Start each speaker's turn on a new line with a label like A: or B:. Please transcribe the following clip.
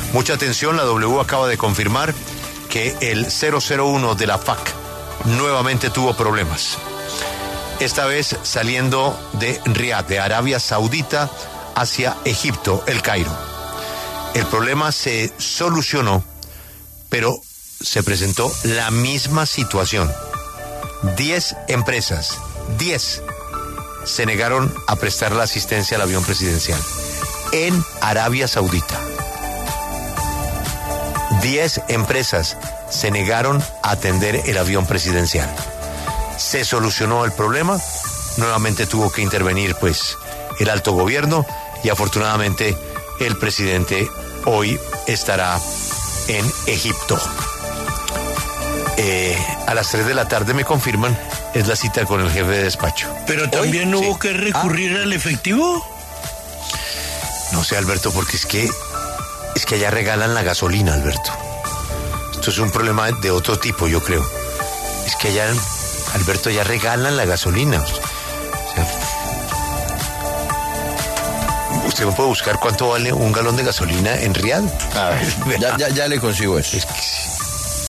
A: Mucha atención, la W acaba de confirmar que el 001 de la FAC nuevamente tuvo problemas. Esta vez saliendo de Riad, de Arabia Saudita, hacia Egipto, El Cairo. El problema se solucionó, pero se presentó la misma situación. 10 empresas, 10, se negaron a prestar la asistencia al avión presidencial en Arabia Saudita. 10 empresas se negaron a atender el avión presidencial. Se solucionó el problema, nuevamente tuvo que intervenir pues el alto gobierno y afortunadamente el presidente hoy estará en Egipto. A las 3 de la tarde me confirman, es la cita con el jefe de despacho.
B: ¿Pero también hubo que recurrir al efectivo?
A: No sé, Alberto, porque es que allá regalan la gasolina, Alberto. Esto es un problema de otro tipo, yo creo. Es que allá, Alberto, ya regalan la gasolina. O sea, usted me puede buscar cuánto vale un galón de gasolina en Riad.
C: A ver, ya le consigo eso.
A: Es que